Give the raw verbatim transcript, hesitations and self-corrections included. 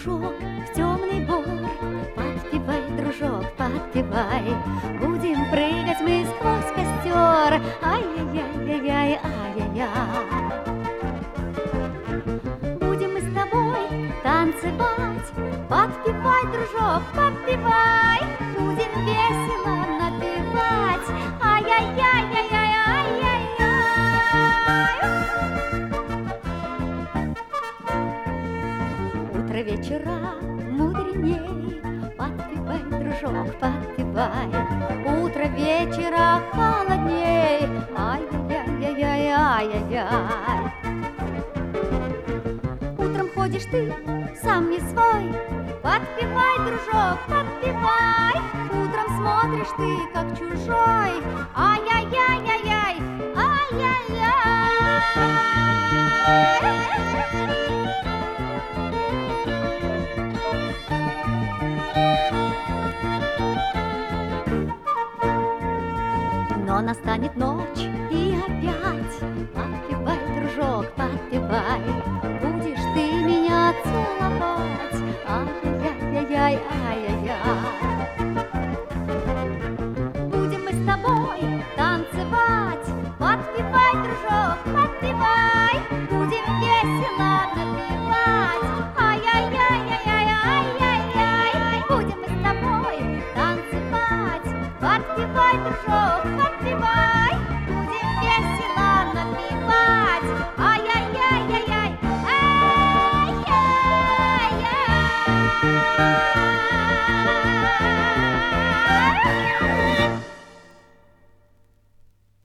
дружок, в темный бор. Подпевай, дружок, подпевай. Будем прыгать мы сквозь костер. Ай-яй-яй-яй, ай-яй-яй. Будем мы с тобой танцевать. Подпевай, дружок, подпевай. Будем весело напевать. Ай-яй-яй-яй-яй, ай-яй-яй. Утро вечера мудреней. Подпевай, дружок, подпевай. Утро вечера холодней. Ай-яй-яй-яй, ай-яй-яй. Утром ходишь ты, сам не свой. Подпевай, дружок, подпевай. Утром смотришь ты, как чужой. Ай-яй-яй-яй-яй, ай-яй-яй. Но настанет ночь и опять. Подпевай, дружок, подпевай. Будешь ты меня целовать. Ай-яй-яй-яй, ай-яй-яй.